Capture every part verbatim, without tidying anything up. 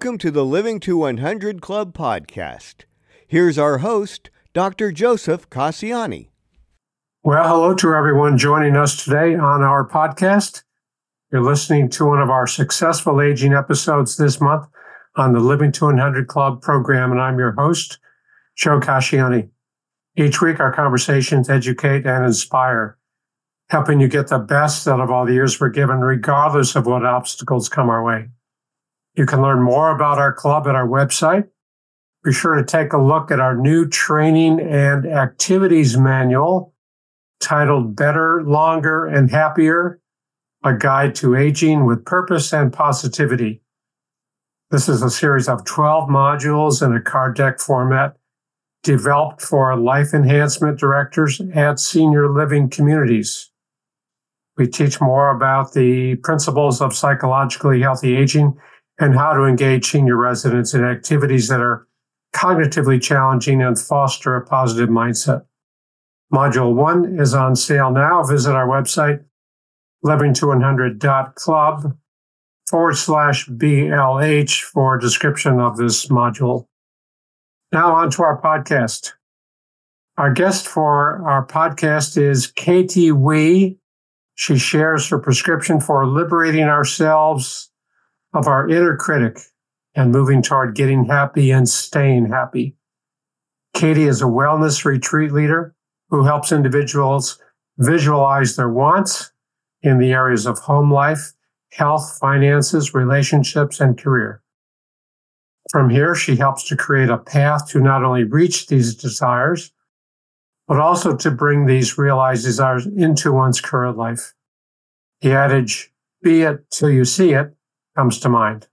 Welcome to the Living to one hundred Club podcast. Here's our host, Doctor Joseph Casciani. Well, hello to everyone joining us today on our podcast. You're listening to one of our successful aging episodes this month on the Living to one hundred Club program, and I'm your host, Joe Casciani. Each week, our conversations educate and inspire, helping you get the best out of all the years we're given, regardless of what obstacles come our way. You can learn more about our club at our website. Be sure to take a look at our new training and activities manual titled Better, Longer, and Happier, a guide to aging with purpose and positivity. This is a series of twelve modules in a card deck format developed for life enhancement directors at senior living communities. We teach more about the principles of psychologically healthy aging and how to engage senior residents in activities that are cognitively challenging and foster a positive mindset. Module one is on sale now. Visit our website, living to one hundred dot club forward slash B L H for a description of this module. Now on to our podcast. Our guest for our podcast is Katie Wee. She shares her prescription for liberating ourselves of our inner critic and moving toward getting happy and staying happy. Katie is a wellness retreat leader who helps individuals visualize their wants in the areas of home life, health, finances, relationships, and career. From here, she helps to create a path to not only reach these desires, but also to bring these realized desires into one's current life. The adage, be it till you see it, comes to mind.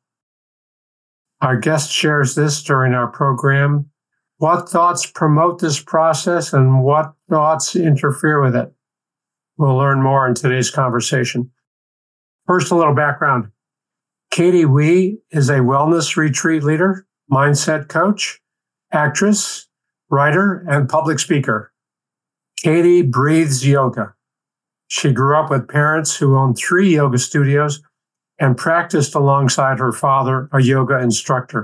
Our guest shares this during our program. What thoughts promote this process and what thoughts interfere with it? We'll learn more in today's conversation. First, a little background. Katie Wee is a wellness retreat leader, mindset coach, actress, writer, and public speaker. Katie breathes yoga. She grew up with parents who owned three yoga studios and practiced alongside her father, a yoga instructor.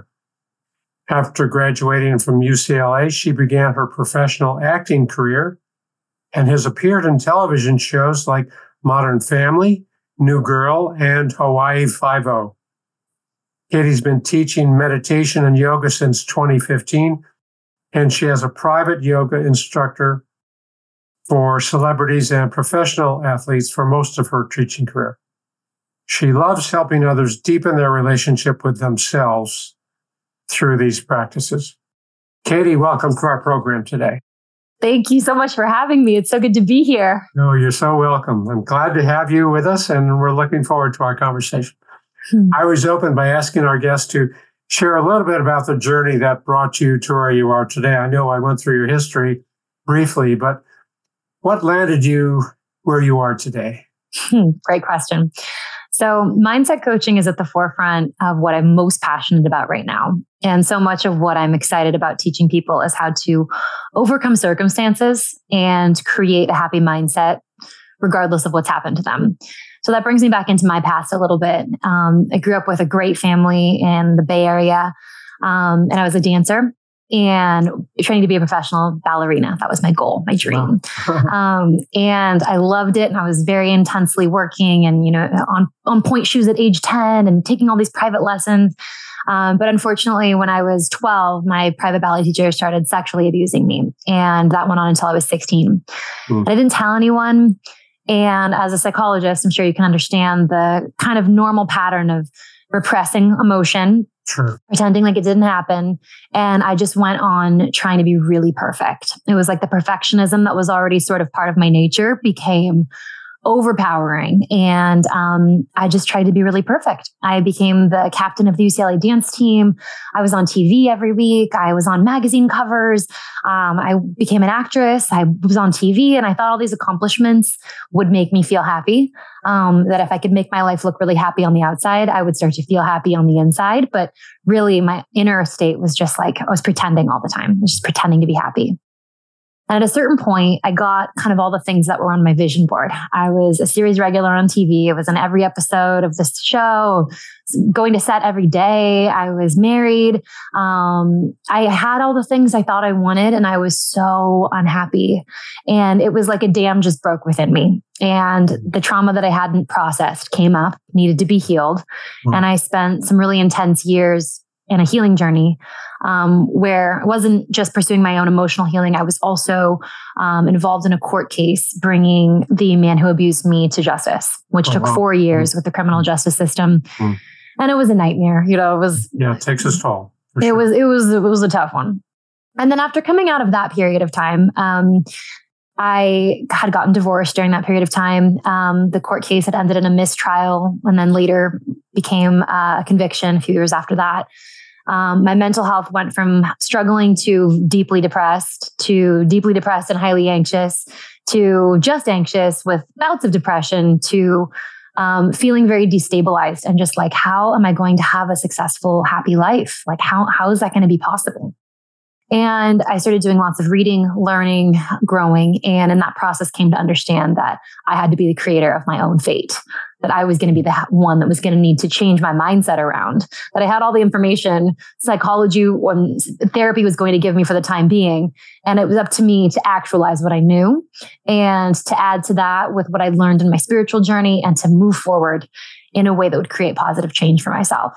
After graduating from U C L A, she began her professional acting career and has appeared in television shows like Modern Family, New Girl, and Hawaii Five-O. Katie's been teaching meditation and yoga since twenty fifteen, and she has a private yoga instructor for celebrities and professional athletes for most of her teaching career. She loves helping others deepen their relationship with themselves through these practices. Katie, welcome to our program today. Thank you so much for having me. It's so good to be here. No, you're so welcome. I'm glad to have you with us, and we're looking forward to our conversation. Hmm. I always open by asking our guests to share a little bit about the journey that brought you to where you are today. I know I went through your history briefly, but what landed you where you are today? Hmm, great question. So mindset coaching is at the forefront of what I'm most passionate about right now. And so much of what I'm excited about teaching people is how to overcome circumstances and create a happy mindset, regardless of what's happened to them. So that brings me back into my past a little bit. Um, I grew up with a great family in the Bay Area, um, and I was a dancer and training to be a professional ballerina. That was my goal, my dream. um, and I loved it. And I was very intensely working and, you know, on, on point shoes at age ten and taking all these private lessons. Um, but unfortunately, when I was twelve, my private ballet teacher started sexually abusing me. And that went on until I was sixteen. Mm. And I didn't tell anyone. And as a psychologist, I'm sure you can understand the kind of normal pattern of repressing emotion, Sure. pretending like it didn't happen. And I just went on trying to be really perfect. It was like the perfectionism that was already sort of part of my nature became overpowering. And um, I just tried to be really perfect. I became the captain of the U C L A dance team. I was on T V every week. I was on magazine covers. Um, I became an actress. I was on T V, and I thought all these accomplishments would make me feel happy. Um, that if I could make my life look really happy on the outside, I would start to feel happy on the inside. But really, my inner state was just like I was pretending all the time. I was just pretending to be happy. And at a certain point, I got kind of all the things that were on my vision board. I was a series regular on T V. I was in every episode of this show, going to set every day. I was married. Um, I had all the things I thought I wanted, and I was so unhappy. And it was like a dam just broke within me. And the trauma that I hadn't processed came up, needed to be healed. Mm. And I spent some really intense years in a healing journey um, where I wasn't just pursuing my own emotional healing. I was also um, involved in a court case bringing the man who abused me to justice, which oh, took wow. four years mm. with the criminal justice system. Mm. And it was a nightmare. You know, it was... Yeah, it takes its toll. It sure. was, it was, it was a tough one. And then after coming out of that period of time, um, I had gotten divorced during that period of time. Um, the court case had ended in a mistrial and then later became uh, a conviction a few years after that. Um, my mental health went from struggling to deeply depressed to deeply depressed and highly anxious to just anxious with bouts of depression to um, feeling very destabilized and just like, how am I going to have a successful, happy life? Like, how how is that going to be possible? And I started doing lots of reading, learning, growing. And in that process came to understand that I had to be the creator of my own fate, that I was going to be the one that was going to need to change my mindset around, that I had all the information psychology and therapy was going to give me for the time being. And it was up to me to actualize what I knew and to add to that with what I learned in my spiritual journey and to move forward in a way that would create positive change for myself.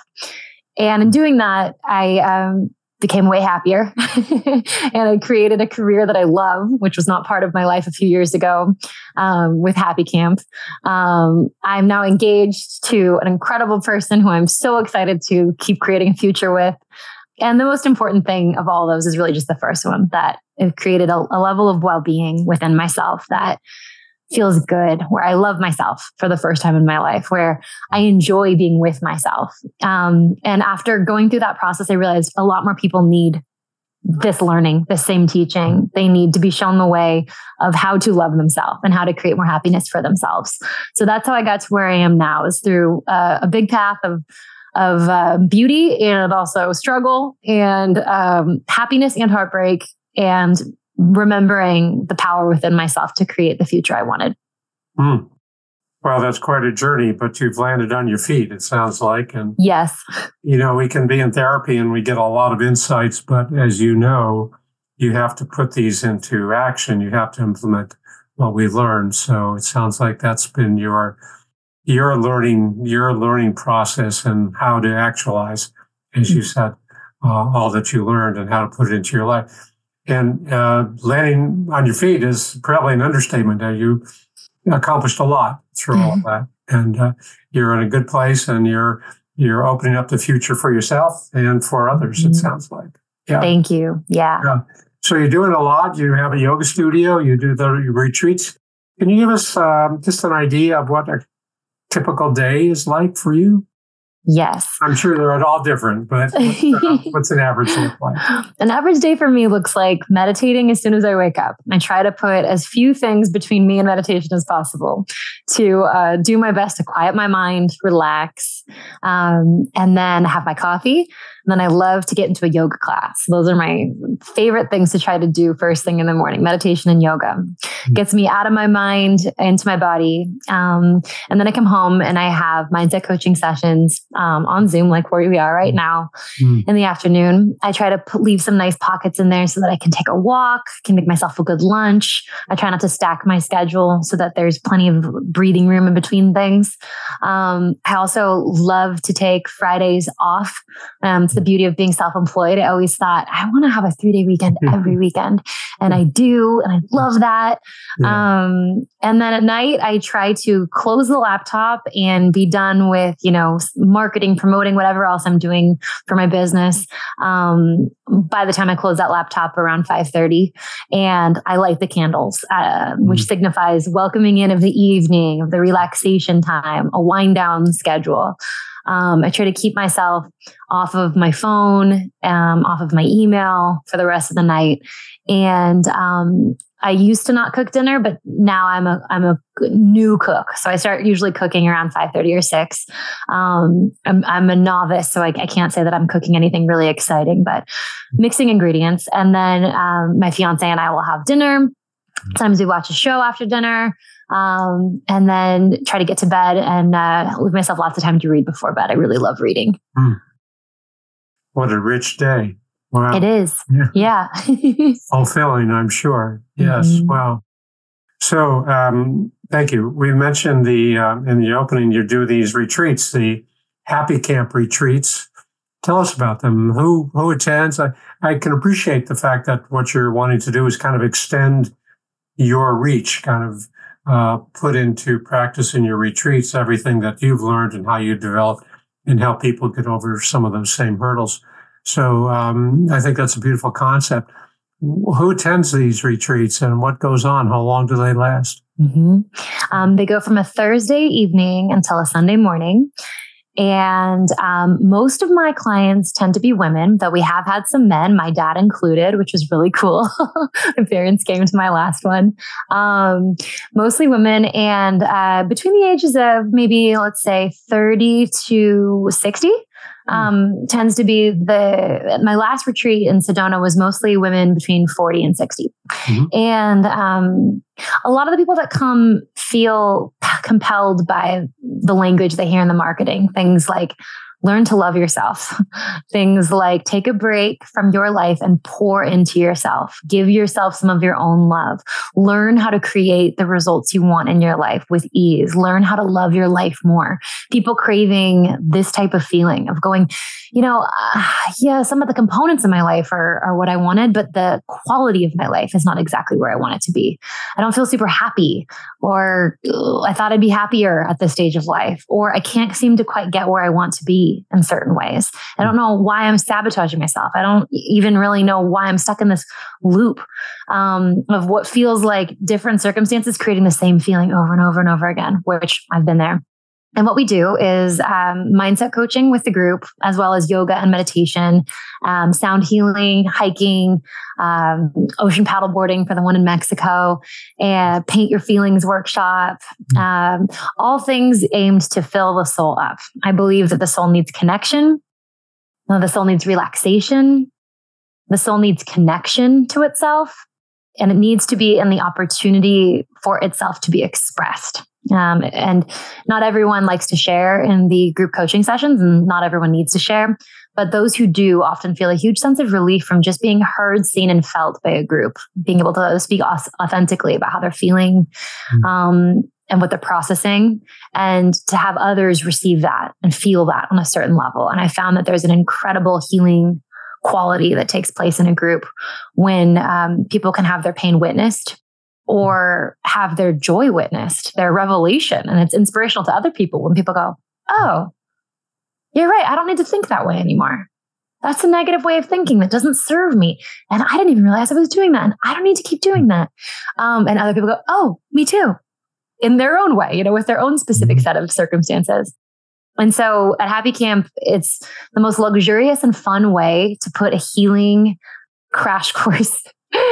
And in doing that, I, um, became way happier and I created a career that I love, which was not part of my life a few years ago um, with Happy Camp. Um, I'm now engaged to an incredible person who I'm so excited to keep creating a future with. And the most important thing of all of those is really just the first one, that it created a, a level of well-being within myself that feels good, where I love myself for the first time in my life, where I enjoy being with myself. Um, and after going through that process, I realized a lot more people need this learning, this same teaching. They need to be shown the way of how to love themselves and how to create more happiness for themselves. So that's how I got to where I am now, is through uh, a big path of of uh, beauty and also struggle and um, happiness and heartbreak, and remembering the power within myself to create the future I wanted. Mm. Well, that's quite a journey, but you've landed on your feet, it sounds like. And yes, you know, we can be in therapy and we get a lot of insights, but as you know, you have to put these into action. You have to implement what we learned. So it sounds like that's been your your learning your learning process and how to actualize, as you said, uh, all that you learned and how to put it into your life. And uh, landing on your feet is probably an understatement. Uh, you accomplished a lot through mm-hmm. all of that, and uh, you're in a good place, and you're you're opening up the future for yourself and for others. Mm-hmm. It sounds like. Yeah. Thank you. Yeah. yeah. So you're doing a lot. You have a yoga studio. You do the retreats. Can you give us um, just an idea of what a typical day is like for you? Yes. I'm sure they're all different, but what's, uh, what's an average day like? An average day for me looks like meditating as soon as I wake up. I try to put as few things between me and meditation as possible to uh, do my best to quiet my mind, relax, um, and then have my coffee. And then I love to get into a yoga class. Those are my favorite things to try to do first thing in the morning. Meditation and yoga mm-hmm. gets me out of my mind, into my body. Um, and then I come home and I have mindset coaching sessions um, on Zoom, like where we are right now mm-hmm. in the afternoon. I try to put, leave some nice pockets in there so that I can take a walk, can make myself a good lunch. I try not to stack my schedule so that there's plenty of breathing room in between things. Um, I also love to take Fridays off. Um, it's the beauty of being self-employed. I always thought, I want to have a three-day weekend every weekend. And I do, and I love that. Yeah. Um, and then at night, I try to close the laptop and be done with, you know, marketing, promoting, whatever else I'm doing for my business. Um, by the time I close that laptop around five thirty, and I light the candles, uh, mm. which signifies welcoming in of the evening, of the relaxation time, a wind down schedule. Um, I try to keep myself off of my phone, um, off of my email for the rest of the night. And um, I used to not cook dinner, but now I'm a I'm a new cook. So I start usually cooking around five thirty or six. Um, I'm, I'm a novice, so I, I can't say that I'm cooking anything really exciting, but mixing ingredients. And then um, my fiance and I will have dinner. Sometimes we watch a show after dinner, um, and then try to get to bed and uh, leave myself lots of time to read before bed. I really love reading. Mm. What a rich day. Wow. It is. Yeah. yeah. Fulfilling, I'm sure. Yes. Mm-hmm. Wow. So, um, thank you. We mentioned the, uh, in the opening, you do these retreats, the Happy Camp retreats. Tell us about them. Who, who attends? I, I can appreciate the fact that what you're wanting to do is kind of extend your reach, kind of, uh, put into practice in your retreats, everything that you've learned and how you develop and help people get over some of those same hurdles. So um, I think that's a beautiful concept. Who attends these retreats and what goes on? How long do they last? Mm-hmm. Um, they go from a Thursday evening until a Sunday morning. And um, most of my clients tend to be women, though we have had some men, my dad included, which was really cool. My parents came to my last one. Um, mostly women, and uh, between the ages of maybe, let's say, thirty to sixty. Um, tends to be the, my last retreat in Sedona was mostly women between forty and sixty. Mm-hmm. And, um, a lot of the people that come feel compelled by the language they hear in the marketing, things like learn to love yourself, things like take a break from your life and pour into yourself, give yourself some of your own love, learn how to create the results you want in your life with ease, learn how to love your life more. People craving this type of feeling of going, you know, uh, yeah, some of the components of my life are, are what I wanted, but the quality of my life is not exactly where I want it to be. I don't feel super happy, or I thought I'd be happier at this stage of life, or I can't seem to quite get where I want to be in certain ways. I don't know why I'm sabotaging myself. I don't even really know why I'm stuck in this loop um, of what feels like different circumstances creating the same feeling over and over and over again, which I've been there. And what we do is um, mindset coaching with the group, as well as yoga and meditation, um, sound healing, hiking, um, ocean paddleboarding for the one in Mexico, and paint your feelings workshop, um, all things aimed to fill the soul up. I believe that the soul needs connection. The soul needs relaxation. The soul needs connection to itself, and it needs to be in the opportunity for itself to be expressed. Um, and not everyone likes to share in the group coaching sessions, and not everyone needs to share. But those who do often feel a huge sense of relief from just being heard, seen, and felt by a group, being able to speak authentically about how they're feeling mm-hmm. um, and what they're processing, and to have others receive that and feel that on a certain level. And I found that there's an incredible healing quality that takes place in a group when um, people can have their pain witnessed, or have their joy witnessed, their revelation. And it's inspirational to other people when people go, oh, you're right. I don't need to think that way anymore. That's a negative way of thinking that doesn't serve me. And I didn't even realize I was doing that. And I don't need to keep doing that. Um, and other people go, oh, me too, in their own way, you know, with their own specific set of circumstances. And so at Happy Camp, it's the most luxurious and fun way to put a healing crash course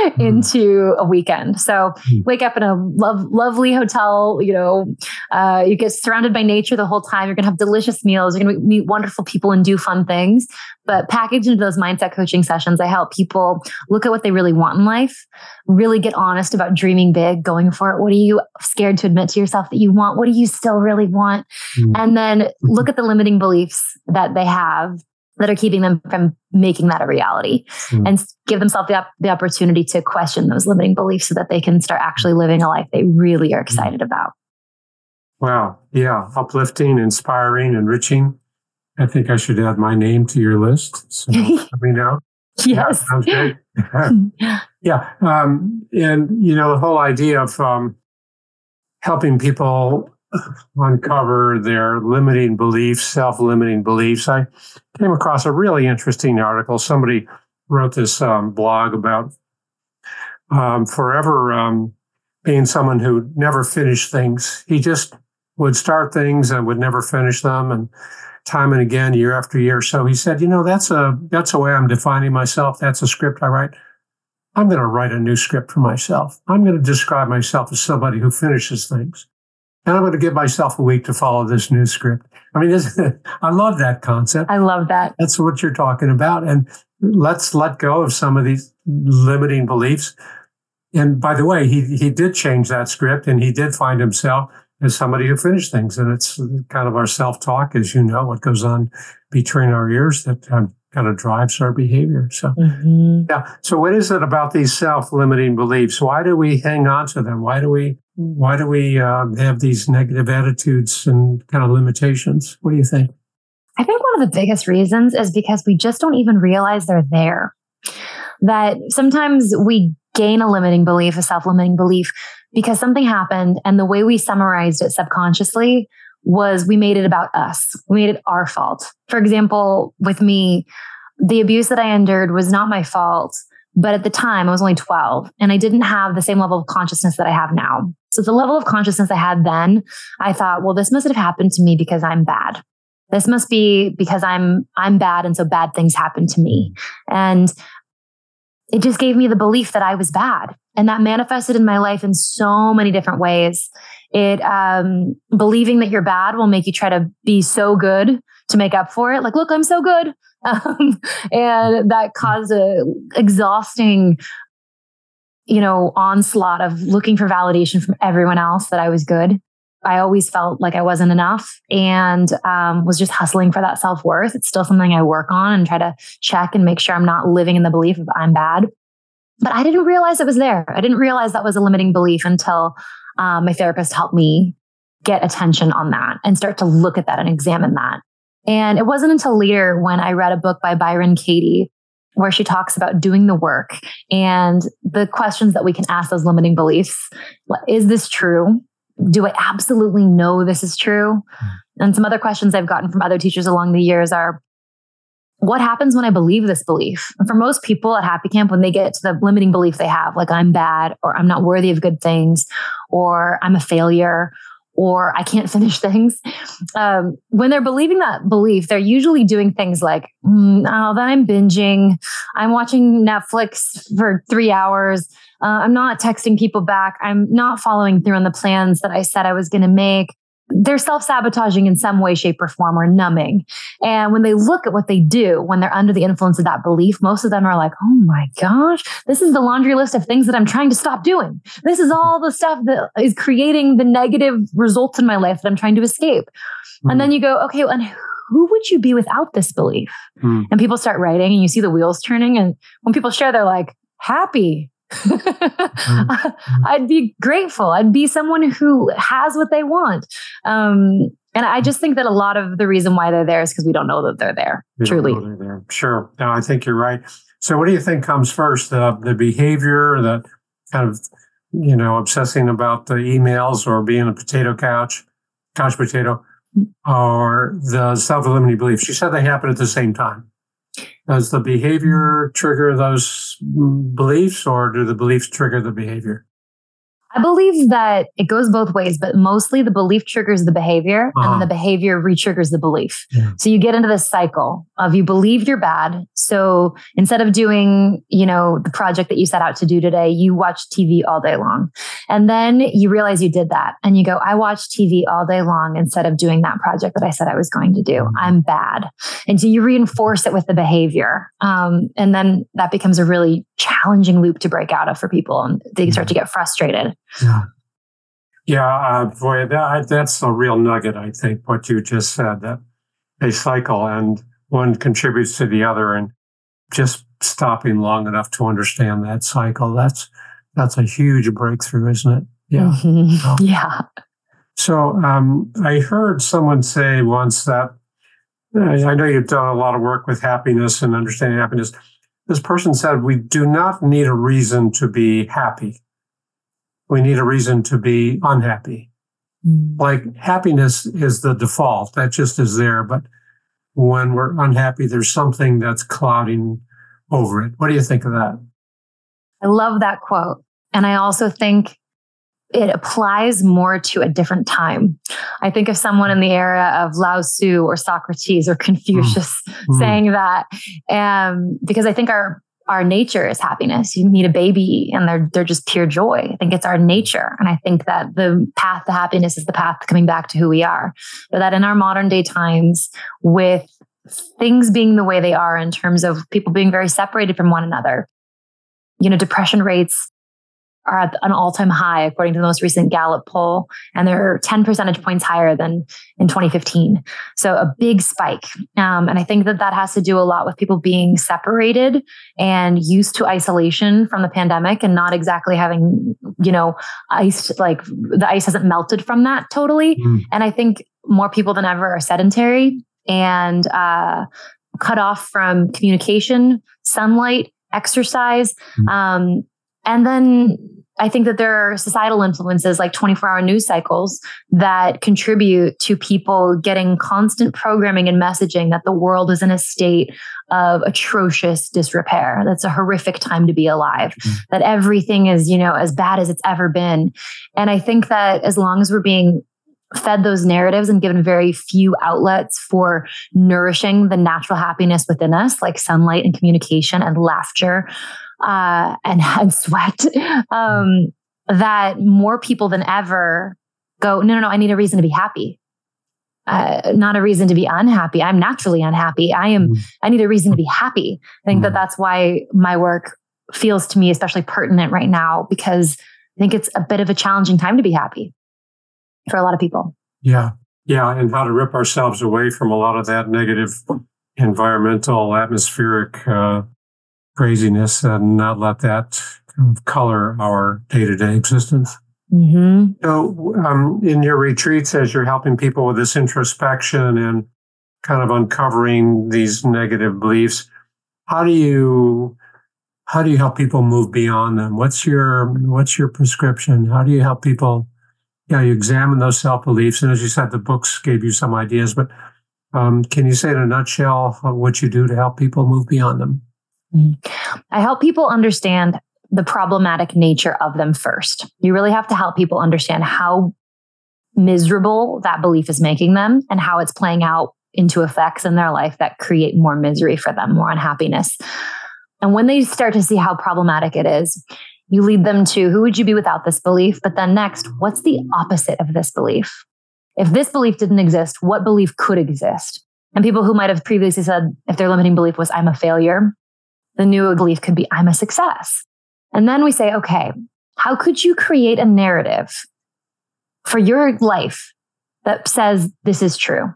into a weekend. So wake up in a love, lovely hotel, you know, uh, you get surrounded by nature the whole time. You're going to have delicious meals. You're going to meet wonderful people and do fun things. But packaged into those mindset coaching sessions, I help people look at what they really want in life, really get honest about dreaming big, going for it. What are you scared to admit to yourself that you want? What do you still really want? Mm-hmm. And then look at the limiting beliefs that they have that are keeping them from making that a reality, mm. and give themselves the, op- the opportunity to question those limiting beliefs so that they can start actually living a life they really are excited about. Wow. Yeah. Uplifting, inspiring, enriching. I think I should add my name to your list. So let me know. Yes. Yeah, sounds great. yeah. Um, and, you know, the whole idea of um, helping people uncover their limiting beliefs, self-limiting beliefs. I came across a really interesting article. Somebody wrote this um, blog about um, forever um, being someone who never finished things. He just would start things and would never finish them, and time and again, year after year. So he said, you know, that's a that's the way I'm defining myself. That's a script I write. I'm going to write a new script for myself. I'm going to describe myself as somebody who finishes things. And I'm going to give myself a week to follow this new script. I mean, I love that concept. I love that. That's what you're talking about. And let's let go of some of these limiting beliefs. And by the way, he he did change that script, and he did find himself as somebody who finished things. And it's kind of our self-talk, as you know, what goes on between our ears that um, kind of drives our behavior. So, mm-hmm. yeah. So what is it about these self-limiting beliefs? Why do we hang on to them? Why do we, why do we um, have these negative attitudes and kind of limitations? What do you think? I think one of the biggest reasons is because we just don't even realize they're there. That sometimes we gain a limiting belief, a self-limiting belief, because something happened, and the way we summarized it subconsciously was we made it about us. We made it our fault. For example, with me, the abuse that I endured was not my fault, but at the time I was only twelve and I didn't have the same level of consciousness that I have now. So the level of consciousness I had then, I thought, well, this must have happened to me because I'm bad. This must be because I'm I'm bad, and so bad things happen to me. And it just gave me the belief that I was bad. And that manifested in my life in so many different ways. It um, believing that you're bad will make you try to be so good to make up for it. Like, look, I'm so good. Um, and that caused a exhausting, you know, onslaught of looking for validation from everyone else that I was good. I always felt like I wasn't enough, and um, was just hustling for that self-worth. It's still something I work on and try to check and make sure I'm not living in the belief of I'm bad. But I didn't realize it was there. I didn't realize that was a limiting belief until um, my therapist helped me get attention on that and start to look at that and examine that. And it wasn't until later when I read a book by Byron Katie where she talks about doing the work and the questions that we can ask those limiting beliefs. Is this true? Do I absolutely know this is true? And some other questions I've gotten from other teachers along the years are, what happens when I believe this belief? And for most people at Happy Camp, when they get to the limiting belief they have, like I'm bad, or I'm not worthy of good things, or I'm a failure, or I can't finish things. Um, when they're believing that belief, they're usually doing things like, mm, oh, then I'm binging. I'm watching Netflix for three hours. Uh, I'm not texting people back. I'm not following through on the plans that I said I was going to make. They're self-sabotaging in some way, shape, or form, or numbing. And when they look at what they do, when they're under the influence of that belief, most of them are like, oh my gosh, this is the laundry list of things that I'm trying to stop doing. This is all the stuff that is creating the negative results in my life that I'm trying to escape. Mm. And then you go, okay, and who would you be without this belief? Mm. And people start writing, and you see the wheels turning. And when people share, they're like, happy. mm. I'd be grateful. I'd be someone who has what they want. Um, and I just think that a lot of the reason why they're there is because we don't know that they're there. We truly. They're there. Sure. No, I think you're right. So what do you think comes first? The, the behavior, the kind of, you know, obsessing about the emails or being a potato couch, couch potato, or the self-limiting beliefs? You said they happen at the same time. Does the behavior trigger those beliefs, or do the beliefs trigger the behavior? I believe that it goes both ways, but mostly the belief triggers the behavior, uh-huh. and then the behavior re-triggers the belief. Yeah. So you get into this cycle of you believe you're bad. So instead of doing, you know, the project that you set out to do today, you watch T V all day long. And then you realize you did that. And you go, I watched T V all day long instead of doing that project that I said I was going to do. I'm bad. And so you reinforce it with the behavior. Um, and then that becomes a really challenging loop to break out of for people. And they start to get frustrated. Yeah. Yeah, uh, boy, that, that's a real nugget, I think, what you just said, that they cycle and one contributes to the other, and just stopping long enough to understand that cycle, that's that's a huge breakthrough, isn't it? Yeah. Mm-hmm. Oh. Yeah. So um, I heard someone say once that, I know you've done a lot of work with happiness and understanding happiness. This person said, we do not need a reason to be happy. We need a reason to be unhappy. Mm. Like happiness is the default. That just is there. But when we're unhappy, there's something that's clouding over it. What do you think of that? I love that quote. And I also think it applies more to a different time. I think of someone in the era of Lao Tzu or Socrates or Confucius mm. saying that, um, because I think our our nature is happiness. You meet a baby and they're they're just pure joy. I think it's our nature. And I think that the path to happiness is the path to coming back to who we are. But that in our modern day times, with things being the way they are in terms of people being very separated from one another, you know, depression rates are at an all-time high, according to the most recent Gallup poll, and they're ten percentage points higher than in twenty fifteen. So a big spike. Um, and I think that that has to do a lot with people being separated and used to isolation from the pandemic and not exactly having, you know, ice, like the ice hasn't melted from that totally. Mm. And I think more people than ever are sedentary and uh, cut off from communication, sunlight, exercise. Mm. Um, and then I think that there are societal influences like twenty-four hour news cycles that contribute to people getting constant programming and messaging that the world is in a state of atrocious disrepair. That's a horrific time to be alive, mm-hmm. that everything is, you know, as bad as it's ever been. And I think that as long as we're being fed those narratives and given very few outlets for nourishing the natural happiness within us, like sunlight and communication and laughter, Uh, and, and sweat, um, that more people than ever go, no, no, no, I need a reason to be happy. Uh, not a reason to be unhappy. I'm naturally unhappy. I am, mm. I need a reason to be happy. I think mm. that that's why my work feels to me especially pertinent right now, because I think it's a bit of a challenging time to be happy for a lot of people. Yeah. Yeah. And how to rip ourselves away from a lot of that negative environmental, atmospheric, uh, craziness and not let that kind of color our day-to-day existence. Mm-hmm. So um, in your retreats, as you're helping people with this introspection and kind of uncovering these negative beliefs, how do you how do you help people move beyond them? What's your what's your prescription? How do you help people? Yeah, you examine those self-beliefs, and as you said, the books gave you some ideas, but um, can you say in a nutshell what you do to help people move beyond them? I help people understand the problematic nature of them first. You really have to help people understand how miserable that belief is making them and how it's playing out into effects in their life that create more misery for them, more unhappiness. And when they start to see how problematic it is, you lead them to, who would you be without this belief? But then next, what's the opposite of this belief? If this belief didn't exist, what belief could exist? And people who might have previously said, if their limiting belief was, I'm a failure, the new belief could be, I'm a success. And then we say, okay, how could you create a narrative for your life that says this is true?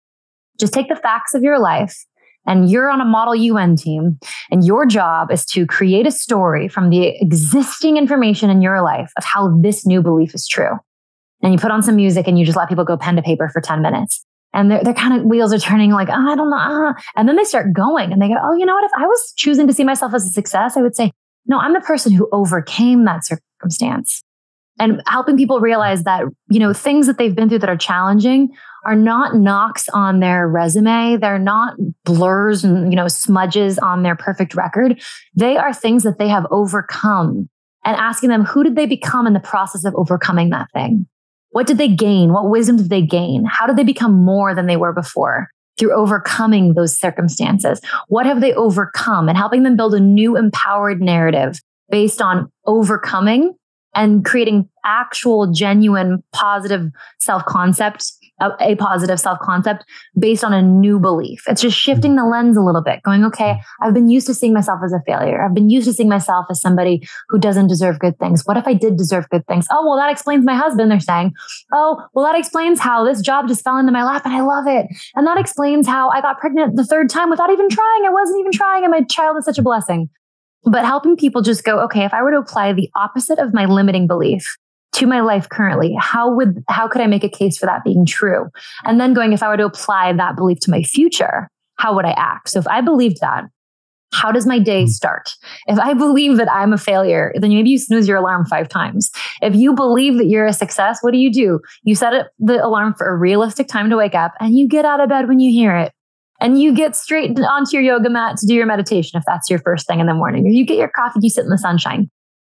Just take the facts of your life, and you're on a Model U N team, and your job is to create a story from the existing information in your life of how this new belief is true. And you put on some music and you just let people go pen to paper for ten minutes. And they're, they're kind of wheels are turning like, oh, I don't know. Uh. And then they start going and they go, oh, you know what? If I was choosing to see myself as a success, I would say, no, I'm the person who overcame that circumstance. And helping people realize that, you know, things that they've been through that are challenging are not knocks on their resume. They're not blurs and, you know, smudges on their perfect record. They are things that they have overcome, and asking them, who did they become in the process of overcoming that thing? What did they gain? What wisdom did they gain? How did they become more than they were before through overcoming those circumstances? What have they overcome? And helping them build a new empowered narrative based on overcoming and creating actual, genuine, positive self-concept, a positive self-concept based on a new belief. It's just shifting the lens a little bit, going, okay, I've been used to seeing myself as a failure. I've been used to seeing myself as somebody who doesn't deserve good things. What if I did deserve good things? Oh, well, that explains my husband, they're saying. Oh, well, that explains how this job just fell into my lap and I love it. And that explains how I got pregnant the third time without even trying. I wasn't even trying, and my child is such a blessing. But helping people just go, okay, if I were to apply the opposite of my limiting belief to my life currently, how would, how could I make a case for that being true? And then going, if I were to apply that belief to my future, how would I act? So if I believed that, how does my day start? If I believe that I'm a failure, then maybe you snooze your alarm five times. If you believe that you're a success, what do you do? You set it, the alarm for a realistic time to wake up, and you get out of bed when you hear it. And you get straight onto your yoga mat to do your meditation if that's your first thing in the morning. Or you get your coffee, you sit in the sunshine.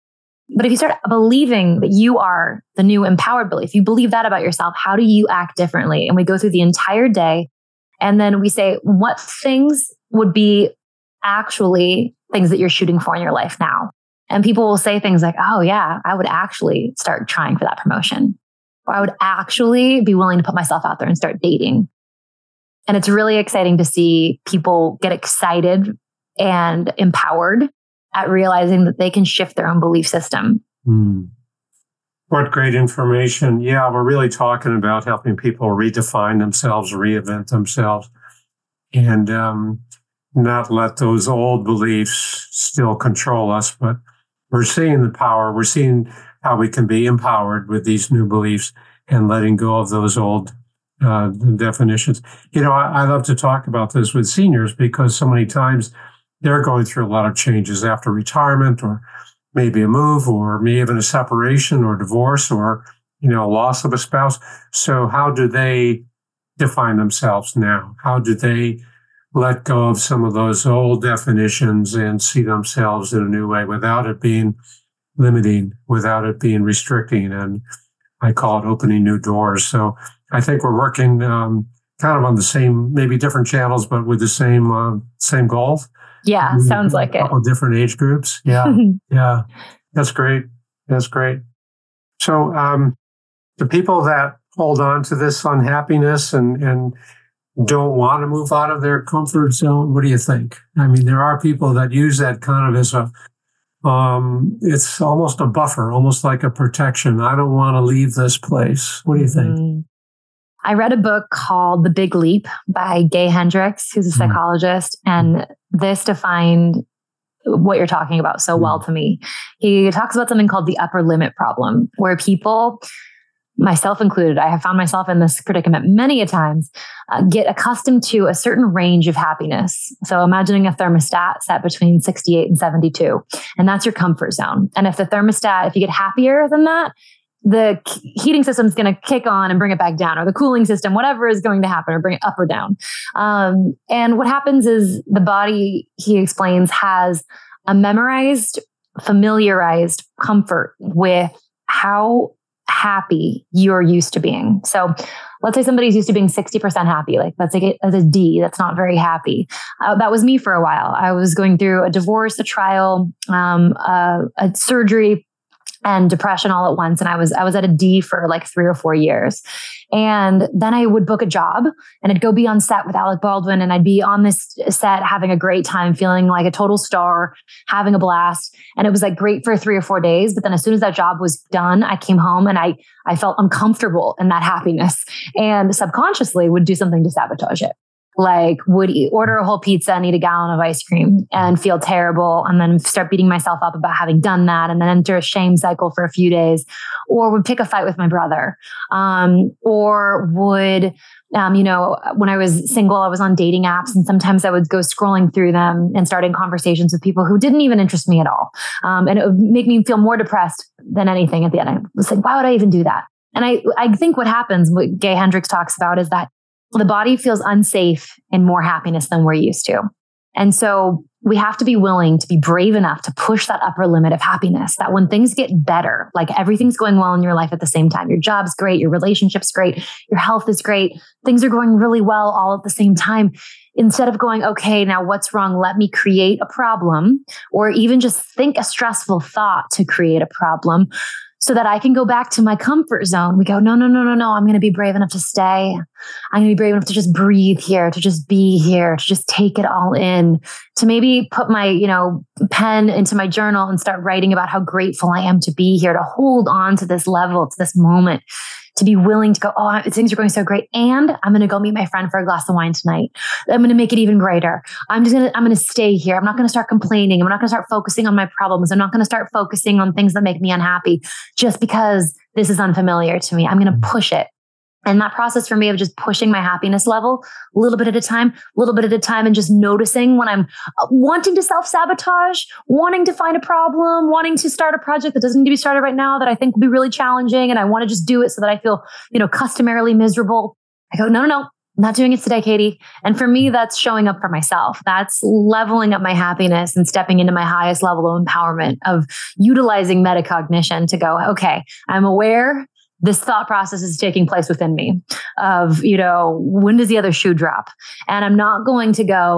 But if you start believing that you are the new empowered belief, you believe that about yourself, how do you act differently? And we go through the entire day, and then we say, what things would be actually things that you're shooting for in your life now. And people will say things like, oh yeah, I would actually start trying for that promotion. Or I would actually be willing to put myself out there and start dating. And it's really exciting to see people get excited and empowered at realizing that they can shift their own belief system. Mm. What great information. Yeah, we're really talking about helping people redefine themselves, reinvent themselves, and um, not let those old beliefs still control us. But we're seeing the power. We're seeing how we can be empowered with these new beliefs and letting go of those old uh, definitions. You know, I, I love to talk about this with seniors because so many times they're going through a lot of changes after retirement, or maybe a move, or maybe even a separation or divorce, or, you know, loss of a spouse. So how do they define themselves now? How do they let go of some of those old definitions and see themselves in a new way without it being limiting, without it being restricting? And I call it opening new doors. So I think we're working um, kind of on the same, maybe different channels, but with the same uh, same goals. Yeah, sounds like it. A couple different age groups. Yeah, yeah, that's great. That's great. So um, the people that hold on to this unhappiness and and don't want to move out of their comfort zone, what do you think? I mean, there are people that use that kind of as a, um, it's almost a buffer, almost like a protection. I don't want to leave this place. What do you think? Mm. I read a book called The Big Leap by Gay Hendricks, who's a psychologist, mm. and this defined what you're talking about so mm. well to me. He talks about something called the upper limit problem, where people, myself included, I have found myself in this predicament many a times, uh, get accustomed to a certain range of happiness. So imagining a thermostat set between sixty-eight and seventy-two, and that's your comfort zone. And if the thermostat, if you get happier than that, the heating system is going to kick on and bring it back down, or the cooling system, whatever is going to happen, or bring it up or down. Um, and what happens is the body, he explains, has a memorized, familiarized comfort with how happy you're used to being. So let's say somebody's used to being sixty percent happy. Like let's take it as a D, that's not very happy. Uh, that was me for a while. I was going through a divorce, a trial, um, uh, a surgery, and depression all at once. And I was, I was at a D for like three or four years. And then I would book a job and I'd go be on set with Alec Baldwin, and I'd be on this set having a great time, feeling like a total star, having a blast. And it was like great for three or four days. But then as soon as that job was done, I came home and I, I felt uncomfortable in that happiness, and subconsciously would do something to sabotage it. Like would eat, order a whole pizza and eat a gallon of ice cream and feel terrible, and then start beating myself up about having done that, and then enter a shame cycle for a few days, or would pick a fight with my brother, um, or would, um, you know, when I was single, I was on dating apps, and sometimes I would go scrolling through them and starting conversations with people who didn't even interest me at all. Um, and it would make me feel more depressed than anything at the end. I was like, why would I even do that? And I, I think what happens, what Gay Hendricks talks about, is that the body feels unsafe in more happiness than we're used to. And so we have to be willing to be brave enough to push that upper limit of happiness, that when things get better, like everything's going well in your life at the same time, your job's great, your relationship's great, your health is great, things are going really well all at the same time. Instead of going, okay, now what's wrong? Let me create a problem, or even just think a stressful thought to create a problem, so that I can go back to my comfort zone. We go, no, no, no, no, no. I'm going to be brave enough to stay. I'm going to be brave enough to just breathe here, to just be here, to just take it all in, to maybe put my, you know, pen into my journal and start writing about how grateful I am to be here, to hold on to this level, to this moment, to be willing to go, oh, things are going so great. And I'm going to go meet my friend for a glass of wine tonight. I'm going to make it even greater. I'm just going to, I'm going to stay here. I'm not going to start complaining. I'm not going to start focusing on my problems. I'm not going to start focusing on things that make me unhappy just because this is unfamiliar to me. I'm going to push it. And that process for me of just pushing my happiness level a little bit at a time, a little bit at a time, and just noticing when I'm wanting to self-sabotage, wanting to find a problem, wanting to start a project that doesn't need to be started right now that I think will be really challenging, and I want to just do it so that I feel, you know, customarily miserable. I go, no, no, no, I'm not doing it today, Katie. And for me, that's showing up for myself. That's leveling up my happiness and stepping into my highest level of empowerment, of utilizing metacognition to go, okay, I'm aware this thought process is taking place within me of, you know, when does the other shoe drop? And I'm not going to go,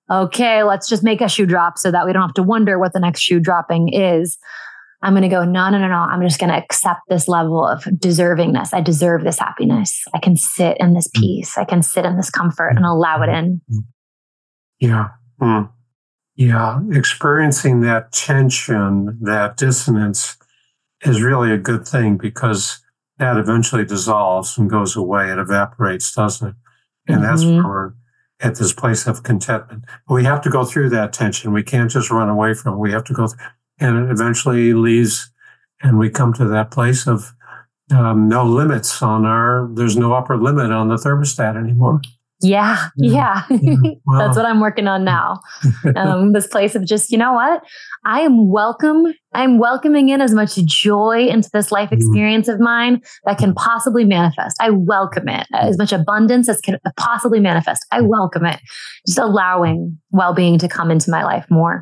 okay, let's just make a shoe drop so that we don't have to wonder what the next shoe dropping is. I'm going to go, no, no, no, no. I'm just going to accept this level of deservingness. I deserve this happiness. I can sit in this peace. I can sit in this comfort and allow it in. Yeah. Mm. Yeah. Experiencing that tension, that dissonance is really a good thing, because that eventually dissolves and goes away. It evaporates, doesn't it? And mm-hmm. that's where we're at this place of contentment. We have to go through that tension. We can't just run away from it. We have to go through, and it eventually leaves, and we come to that place of um, no limits on our, there's no upper limit on the thermostat anymore. Yeah, yeah. yeah. Wow. That's what I'm working on now. Um, this place of just, you know what? I am welcome. I'm welcoming in as much joy into this life experience of mine that can possibly manifest. I welcome it. As much abundance as can possibly manifest. I welcome it. Just allowing well-being to come into my life more.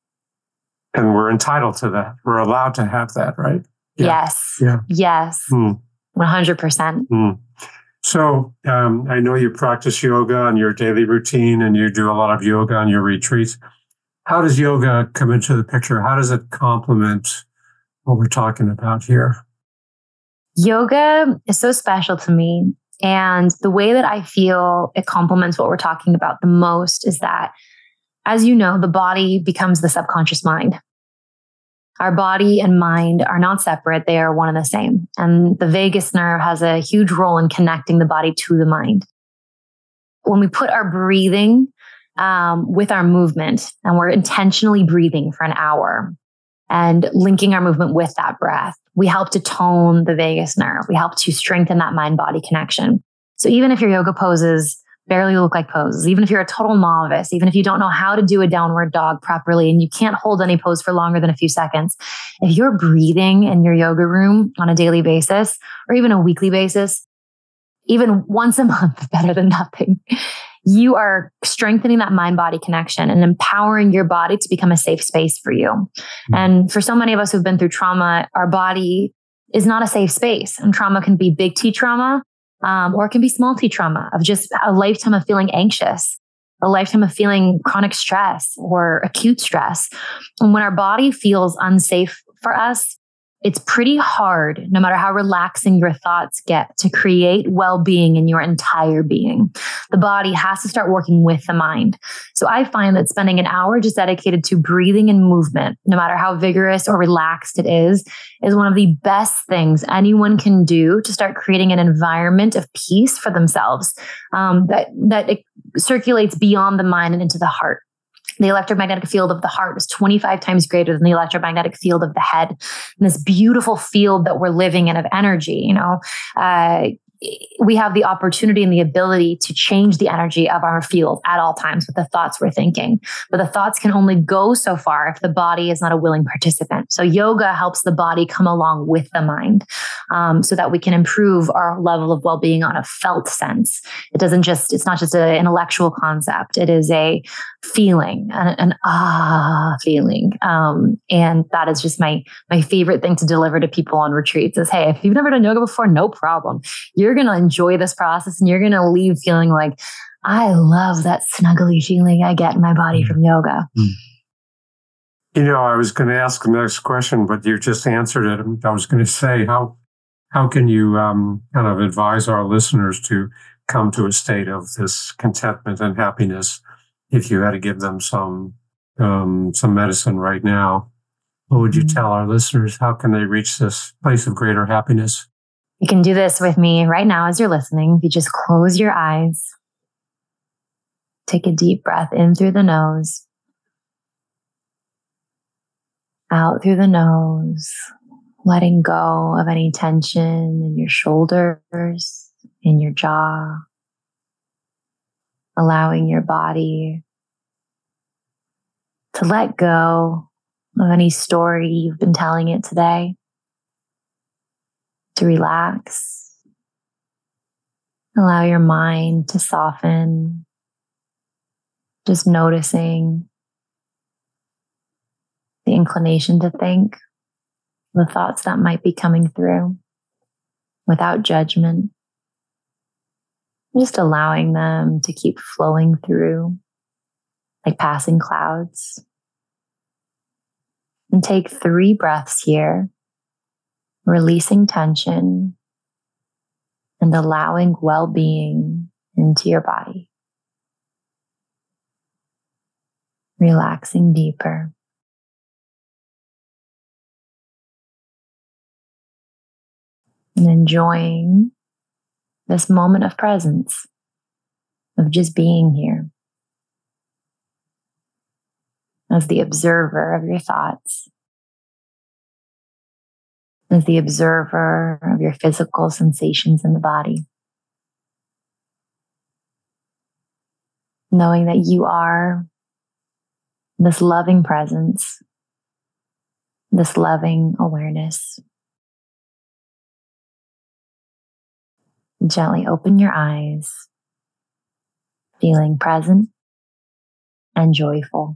And we're entitled to that. We're allowed to have that, right? Yeah. Yes. Yeah. Yes. Mm. one hundred percent. Mm. So um, I know you practice yoga on your daily routine, and you do a lot of yoga on your retreats. How does yoga come into the picture? How does it complement what we're talking about here? Yoga is so special to me. And the way that I feel it complements what we're talking about the most is that, as you know, the body becomes the subconscious mind. Our body and mind are not separate. They are one and the same. And the vagus nerve has a huge role in connecting the body to the mind. When we put our breathing um, with our movement, and we're intentionally breathing for an hour and linking our movement with that breath, we help to tone the vagus nerve. We help to strengthen that mind-body connection. So even if your yoga poses barely look like poses, even if you're a total novice, even if you don't know how to do a downward dog properly and you can't hold any pose for longer than a few seconds, if you're breathing in your yoga room on a daily basis or even a weekly basis, even once a month, better than nothing, you are strengthening that mind-body connection and empowering your body to become a safe space for you. Mm-hmm. And for so many of us who've been through trauma, our body is not a safe space. And trauma can be big T trauma, Um, or it can be small T trauma of just a lifetime of feeling anxious, a lifetime of feeling chronic stress or acute stress. And when our body feels unsafe for us, it's pretty hard, no matter how relaxing your thoughts get, to create well-being in your entire being. The body has to start working with the mind. So I find that spending an hour just dedicated to breathing and movement, no matter how vigorous or relaxed it is, is one of the best things anyone can do to start creating an environment of peace for themselves um, that, that it circulates beyond the mind and into the heart. The electromagnetic field of the heart is twenty-five times greater than the electromagnetic field of the head. And this beautiful field that we're living in of energy, you know, uh, we have the opportunity and the ability to change the energy of our field at all times with the thoughts we're thinking. But the thoughts can only go so far if the body is not a willing participant. So yoga helps the body come along with the mind um, so that we can improve our level of well-being on a felt sense. It doesn't just, it's not just an intellectual concept. It is a feeling, an, an ah feeling. Um, and that is just my, my favorite thing to deliver to people on retreats is, hey, if you've never done yoga before, no problem. You're going to enjoy this process and you're going to leave feeling like, I love that snuggly feeling I get in my body from yoga. You know, I was going to ask the next question, but you just answered it. I was going to say, how how can you um, kind of advise our listeners to come to a state of this contentment and happiness? If you had to give them some um, some medicine right now, what would you tell our listeners? How can they reach this place of greater happiness? You can do this with me right now as you're listening. If you just close your eyes, take a deep breath in through the nose, out through the nose, letting go of any tension in your shoulders, in your jaw, allowing your body to let go of any story you've been telling it today, to relax, allow your mind to soften, just noticing the inclination to think, the thoughts that might be coming through without judgment, just allowing them to keep flowing through. like passing clouds. And take three breaths here, releasing tension and allowing well-being into your body. Relaxing deeper. And enjoying this moment of presence, of just being here as the observer of your thoughts, as the observer of your physical sensations in the body. Knowing that you are this loving presence, this loving awareness. Gently open your eyes, feeling present and joyful.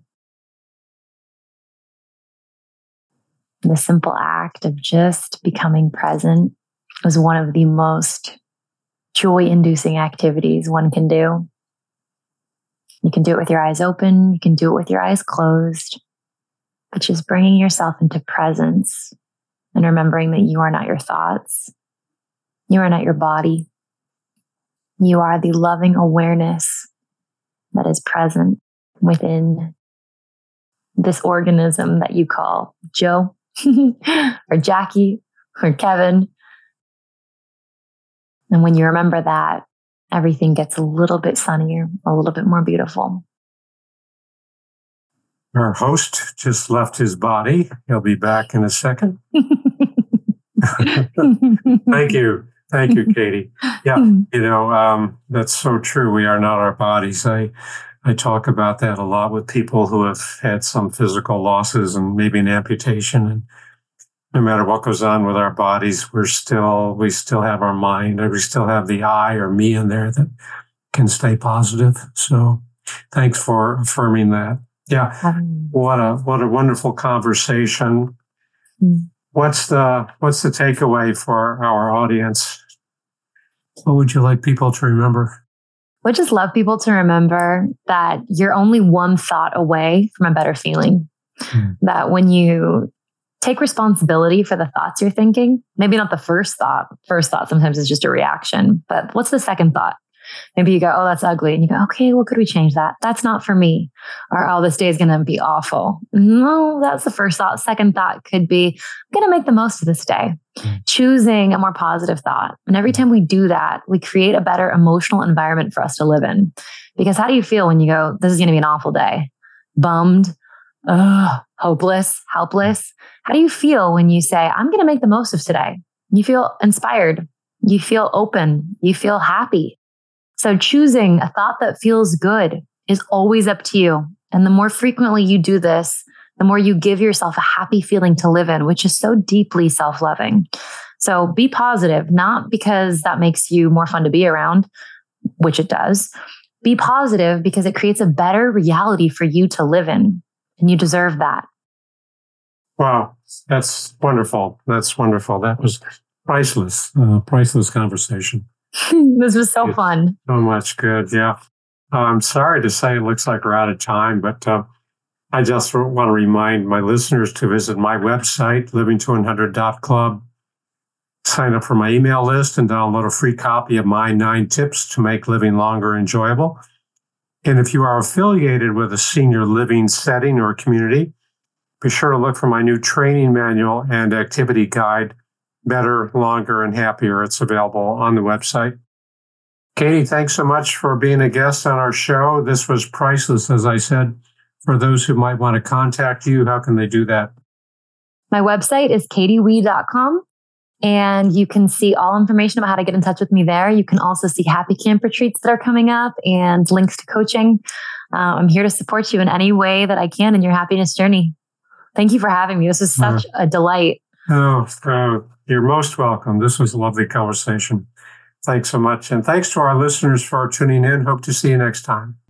The simple act of just becoming present is one of the most joy-inducing activities one can do. You can do it with your eyes open, you can do it with your eyes closed, but just bringing yourself into presence and remembering that you are not your thoughts, you are not your body. You are the loving awareness that is present within this organism that you call Joe or Jackie or Kevin. And when you remember that, everything gets a little bit sunnier, a little bit more beautiful. Our host just left his body. He'll be back in a second. Thank you. Thank you, Katie. Yeah, you know, um, that's so true. We are not our bodies. I, I talk about that a lot with people who have had some physical losses and maybe an amputation. And no matter what goes on with our bodies, we're still, we still have our mind, or we still have the I or me in there that can stay positive. So thanks for affirming that. Yeah. Um, what a, what a wonderful conversation. Mm. What's the, what's the takeaway for our audience? What would you like people to remember? I would just love people to remember that you're only one thought away from a better feeling. Mm. That when you take responsibility for the thoughts you're thinking, maybe not the first thought. First thought sometimes is just a reaction, but what's the second thought? Maybe you go, oh, that's ugly. And you go, okay, well, could we change that? That's not for me. Or, oh, this day is going to be awful. No, that's the first thought. Second thought could be, I'm going to make the most of this day. Mm. Choosing a more positive thought. And every time we do that, we create a better emotional environment for us to live in. Because how do you feel when you go, this is going to be an awful day? Bummed, ugh, hopeless, helpless. How do you feel when you say, I'm going to make the most of today? You feel inspired. You feel open. You feel happy. So choosing a thought that feels good is always up to you. And the more frequently you do this, the more you give yourself a happy feeling to live in, which is so deeply self-loving. So be positive, not because that makes you more fun to be around, which it does. Be positive because it creates a better reality for you to live in. And you deserve that. Wow, that's wonderful. That's wonderful. That was priceless, uh, priceless conversation. This was so fun. So much good. Yeah. Uh, I'm sorry to say it looks like we're out of time, but uh, I just want to remind my listeners to visit my website, living to one hundred dot club, sign up for my email list, and download a free copy of my nine tips to make living longer enjoyable. And if you are affiliated with a senior living setting or community, be sure to look for my new training manual and activity guide, Better, Longer, and Happier. It's available on the website. Katie, thanks so much for being a guest on our show. This was priceless, as I said. For those who might want to contact you, how can they do that? My website is katie wee dot com, and you can see all information about how to get in touch with me there. You can also see happy camp retreats that are coming up and links to coaching. Uh, I'm here to support you in any way that I can in your happiness journey. Thank you for having me. This was such uh, a delight. Oh, uh, you're most welcome. This was a lovely conversation. Thanks so much. And thanks to our listeners for tuning in. Hope to see you next time.